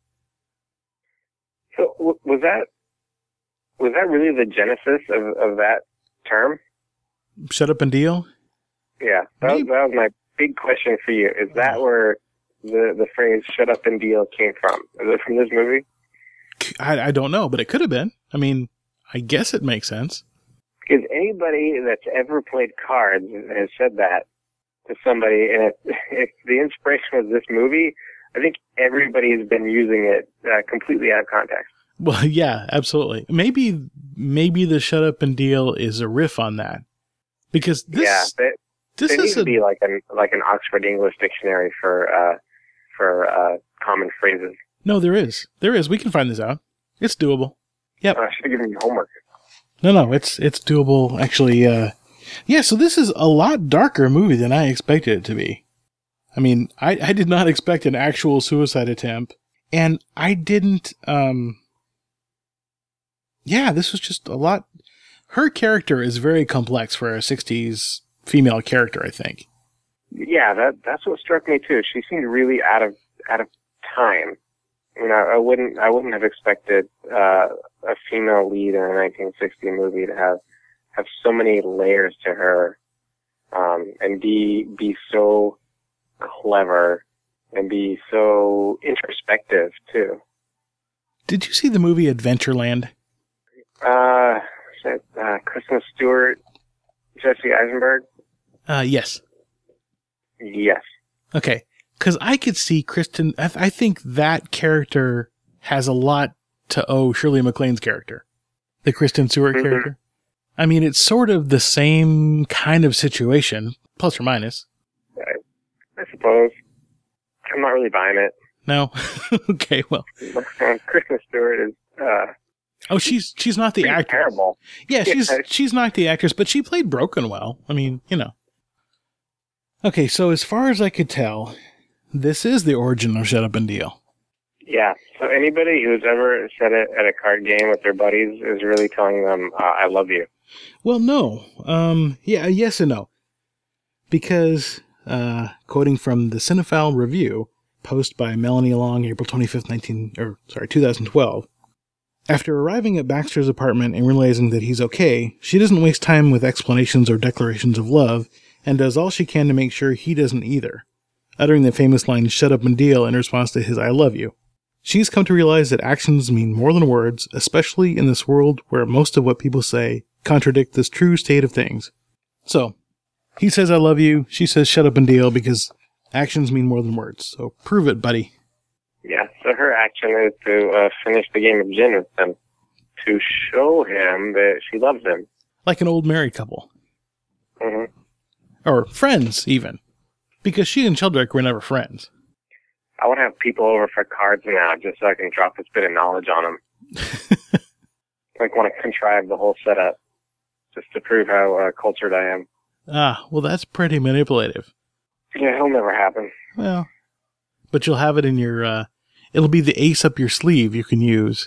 So w- was that was that really the genesis of, of that term? Shut up and deal? Yeah, that was, that was my big question for you. Is that where the the phrase "shut up and deal" came from? Is it from this movie? I, I don't know, but it could have been. I mean, I guess it makes sense. Because anybody that's ever played cards has said that to somebody, and if, if the inspiration was this movie, I think everybody's been using it uh, completely out of context. Well, yeah, absolutely. Maybe maybe the "shut up and deal" is a riff on that, because this yeah, they, this there is needs to a, be like an like an Oxford English dictionary for uh, for uh, common phrases. no, there is, there is. We can find this out. It's doable. Yep. Oh, I should have given you homework. No, no, it's it's doable. Actually, uh, yeah. So this is a lot darker movie than I expected it to be. I mean, I I did not expect an actual suicide attempt, and I didn't. Um, yeah, this was just a lot. Her character is very complex for a sixties female character, I think. Yeah, that that's what struck me too. She seemed really out of out of time. You know, I wouldn't I wouldn't have expected uh, a female lead in a nineteen sixty movie to have have so many layers to her, um, and be be so clever and be so introspective too. Did you see the movie Adventureland? Uh, is that, uh, Kristen Stewart, Jesse Eisenberg? Uh, yes. Yes. Okay. Because I could see Kristen, I, th- I think that character has a lot to owe Shirley MacLaine's character, the Kristen Stewart Mm-hmm. character. I mean, it's sort of the same kind of situation, plus or minus. I, I suppose. I'm not really buying it. No? Okay, well. Kristen Stewart is, uh, Oh, she's she's not the pretty actress. terrible. Yeah, she's Yeah. she's not the actress, but she played Broken well. I mean, you know. Okay, so as far as I could tell, this is the origin of Shut Up and Deal. Yeah. So anybody who's ever said it at a card game with their buddies is really telling them, uh, "I love you." Well, no. Um, yeah, yes and no. Because, uh, quoting from the Cinephile Review, post by Melanie Long, April twenty-fifth, nineteen, or sorry, twenty twelve, After arriving at Baxter's apartment and realizing that he's okay, she doesn't waste time with explanations or declarations of love, and does all she can to make sure he doesn't either, uttering the famous line, "Shut up and deal," in response to his "I love you." She's come to realize that actions mean more than words, especially in this world where most of what people say contradict this true state of things. So, he says "I love you," she says "shut up and deal," because actions mean more than words. So, prove it, buddy. Yeah, so her action is to uh, finish the game of gin with him, to show him that she loves him. Like an old married couple. Mm-hmm. Or friends, even. Because she and Sheldrick were never friends. I would have people over for cards now just so I can drop this bit of knowledge on them. Like, want to contrive the whole setup just to prove how uh, cultured I am. Ah, well, that's pretty manipulative. Yeah, it'll never happen. Well, but you'll have it in your, uh, it'll be the ace up your sleeve you can use.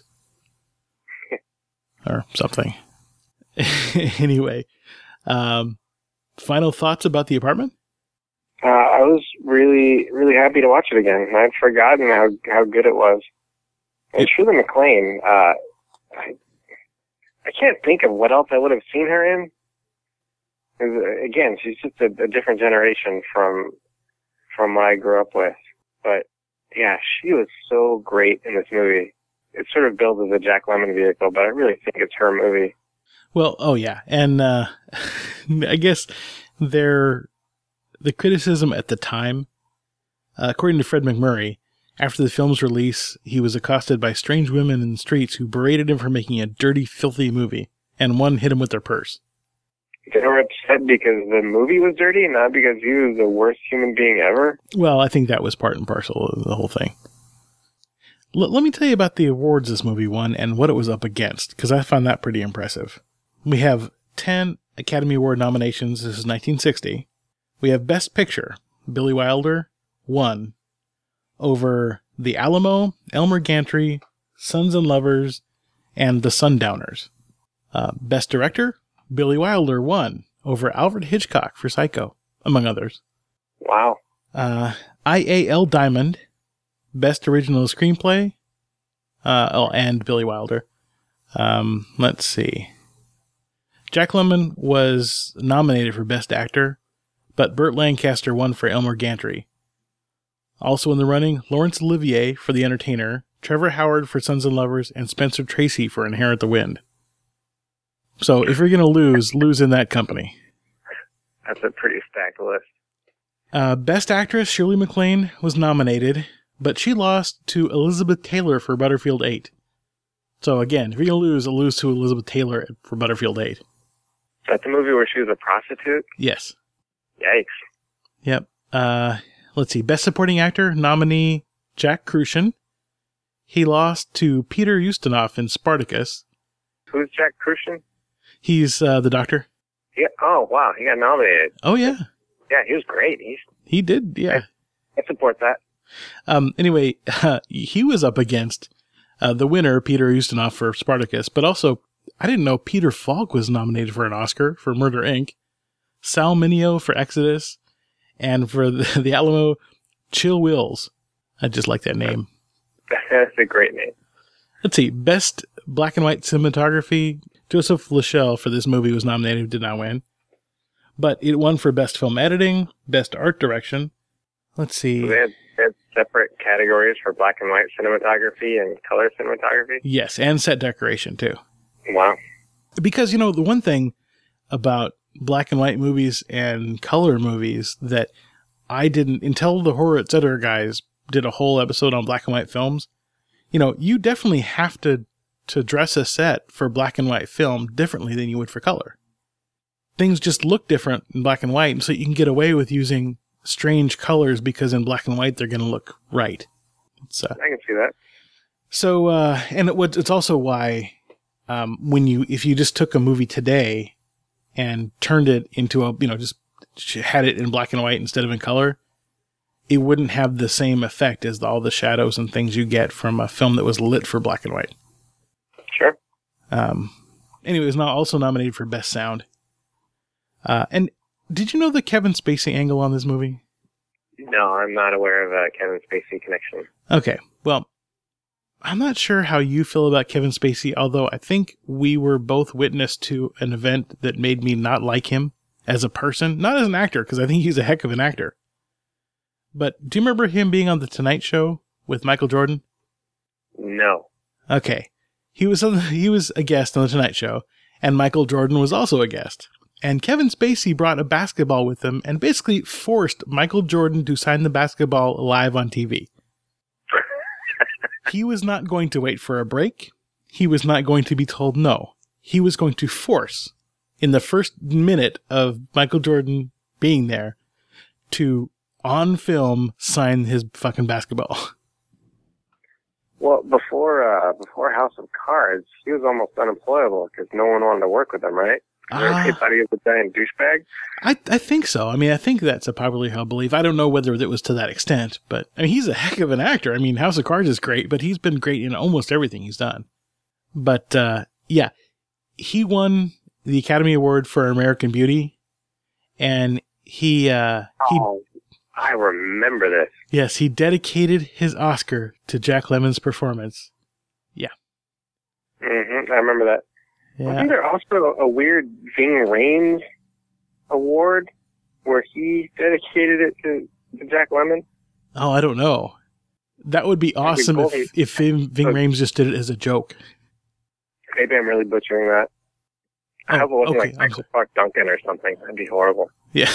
Or something. Anyway, um, final thoughts about The Apartment? Uh, I was really, really happy to watch it again. I'd forgotten how how good it was. And Shirley MacLaine, uh, I, I can't think of what else I would have seen her in. Again, she's just a, a different generation from from what I grew up with. But yeah, she was so great in this movie. It sort of billed as a Jack Lemmon vehicle, but I really think it's her movie. Well, oh yeah, and uh, I guess there. The criticism at the time, uh, according to Fred McMurray, after the film's release, he was accosted by strange women in the streets who berated him for making a dirty, filthy movie, and one hit him with their purse. They were upset because the movie was dirty, not because he was the worst human being ever? Well, I think that was part and parcel of the whole thing. L- let me tell you about the awards this movie won and what it was up against, because I found that pretty impressive. We have ten Academy Award nominations. This is nineteen sixty. We have Best Picture. Billy Wilder won over The Alamo, Elmer Gantry, Sons and Lovers, and The Sundowners. Uh, Best Director. Billy Wilder won over Alfred Hitchcock for Psycho, among others. Wow. Uh, I A L Diamond. Best Original Screenplay. Uh, oh, and Billy Wilder. Um, let's see. Jack Lemmon was nominated for Best Actor, but Burt Lancaster won for Elmer Gantry. Also in the running, Laurence Olivier for The Entertainer, Trevor Howard for Sons and Lovers, and Spencer Tracy for Inherit the Wind. So if you're going to lose, lose in that company. That's a pretty stacked list. Uh, Best Actress, Shirley MacLaine was nominated, but she lost to Elizabeth Taylor for Butterfield eight. So again, if you're going to lose, lose to Elizabeth Taylor for Butterfield eight. That's the movie where she was a prostitute? Yes. Yikes. Yep. Uh, let's see. Best Supporting Actor nominee Jack Kruschen. He lost to Peter Ustinov in Spartacus. Who's Jack Kruschen? He's uh, the doctor. Yeah. Oh, wow. He got nominated. Oh, yeah. Yeah, he was great. He's, He did, yeah. I, I support that. Um, anyway, uh, he was up against uh, the winner, Peter Ustinov, for Spartacus, but also, I didn't know Peter Falk was nominated for an Oscar for Murder, Incorporated. Sal Mineo for Exodus, and for the, the Alamo, Chill Wills. I just like that name. That's a great name. Let's see. Best Black and White Cinematography. Joseph Lichel for this movie was nominated, did not win. But it won for Best Film Editing, Best Art Direction. Let's see. So they, had, they had separate categories for black and white cinematography and color cinematography? Yes, and set decoration, too. Wow. Because, you know, the one thing about black and white movies and color movies that I didn't, until the Horror et cetera guys did a whole episode on black and white films, you know, you definitely have to, to dress a set for black and white film differently than you would for color. Things just look different in black and white, and so you can get away with using strange colors because in black and white they're going to look right. It's, uh, I can see that. So, uh, and it would, it's also why um, when you, if you just took a movie today and turned it into a, you know, just had it in black and white instead of in color, it wouldn't have the same effect as all the shadows and things you get from a film that was lit for black and white. Sure. Um, anyway, it was not also nominated for Best Sound. Uh, and did you know the Kevin Spacey angle on this movie? No, I'm not aware of a Kevin Spacey connection. Okay, well, I'm not sure how you feel about Kevin Spacey, although I think we were both witness to an event that made me not like him as a person, not as an actor, because I think he's a heck of an actor. But do you remember him being on The Tonight Show with Michael Jordan? No. Okay. He was on, he was a guest on The Tonight Show, and Michael Jordan was also a guest. And Kevin Spacey brought a basketball with him and basically forced Michael Jordan to sign the basketball live on T V. He was not going to wait for a break. He was not going to be told no. He was going to force, in the first minute of Michael Jordan being there, to, on film, sign his fucking basketball. Well, before uh, before House of Cards, he was almost unemployable because no one wanted to work with him, right? Everybody Uh, thought he was a giant douchebag. I, I think so. I mean, I think that's a popularly held belief. I don't know whether it was to that extent, but I mean, he's a heck of an actor. I mean, House of Cards is great, but he's been great in almost everything he's done. But, uh, yeah, he won the Academy Award for American Beauty, and he, uh, he, Oh, I remember this. yes, he dedicated his Oscar to Jack Lemmon's performance. hmm I remember that. Yeah. Wasn't there also a weird Ving Rhames award where he dedicated it to, to Jack Lemmon? Oh, I don't know. That would be awesome cool. if, if Ving, Ving Rhames just did it as a joke. Maybe I'm really butchering that. I Oh, hope it wasn't okay, like I'm Michael sorry. Clark Duncan or something. That'd be horrible. Yeah.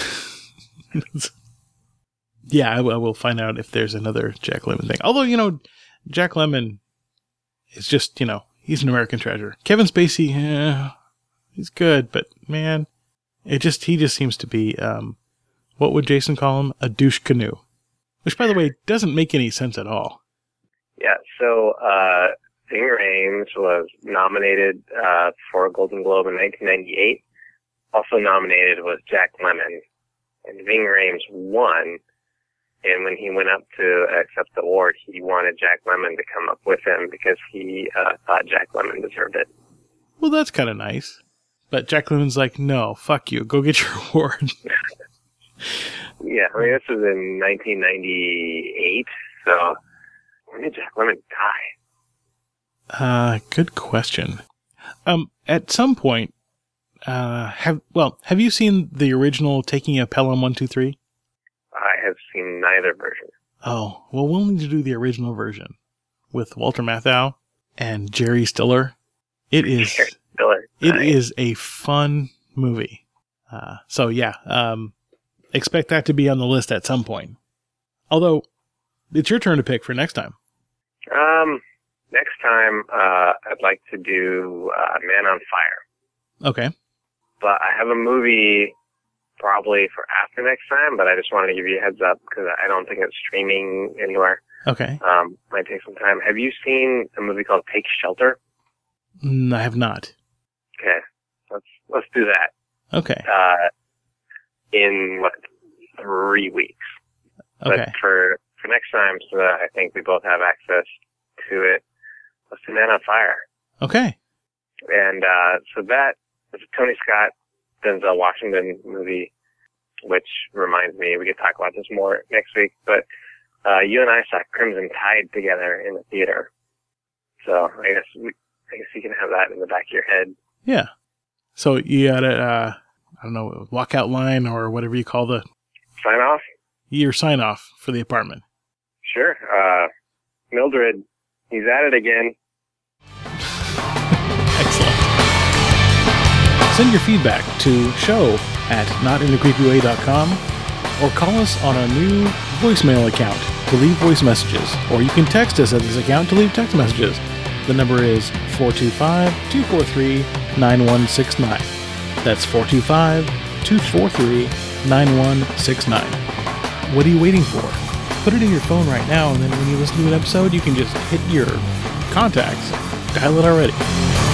yeah, I will, I will find out if there's another Jack Lemmon thing. Although, you know, Jack Lemmon is just, you know, he's an American treasure. Kevin Spacey, eh, he's good, but man, it just, he just seems to be, um, what would Jason call him? A douche canoe. Which, by the way, doesn't make any sense at all. Yeah, so uh, Ving Rhames was nominated uh, for a Golden Globe in nineteen ninety-eight. Also nominated was Jack Lemmon. And Ving Rhames won. And when he went up to accept the award, he wanted Jack Lemmon to come up with him because he uh, thought Jack Lemmon deserved it. Well, that's kind of nice. But Jack Lemmon's like, no, fuck you. Go get your award. Yeah, I mean, this was in nineteen ninety-eight, so when did Jack Lemmon die? Uh, good question. Um, at some point, uh, have, well, have you seen the original Taking of Pelham one two three? I have seen neither version. Oh, well, we'll need to do the original version with Walter Matthau and Jerry Stiller. It is, Jerry Stiller. it Nice. is a fun movie. Uh, so yeah, um, expect that to be on the list at some point. Although, it's your turn to pick for next time. Um, next time, uh, I'd like to do uh, Man on Fire. Okay. But I have a movie probably for after next time, but I just wanted to give you a heads up because I don't think it's streaming anywhere. Okay. Um, might take some time. Have you seen a movie called Take Shelter? Mm, I have not. Okay, let's let's do that. Okay. Uh, in what, three weeks. Okay. But for for next time, so that I think we both have access to it, let's do Man on Fire. Okay. And uh, so that is a Tony Scott, Denzel Washington movie, which reminds me, we could talk about this more next week, but uh, you and I saw Crimson Tide together in the theater. So I guess we, I guess you can have that in the back of your head. Yeah. So you got a, uh, I don't know, walkout line or whatever you call the, Sign off? your sign off for the apartment. Sure. Uh, Mildred, he's at it again. Excellent. Send your feedback to show at not in a creepy way dot com or call us on our new voicemail account to leave voice messages, or you can text us at this account to leave text messages. The number is four two five, two four three, nine one six nine. That's four two five, two four three, nine one six nine. What are you waiting for? Put it in your phone right now, and then when you listen to an episode, you can just hit your contacts. Dial it already.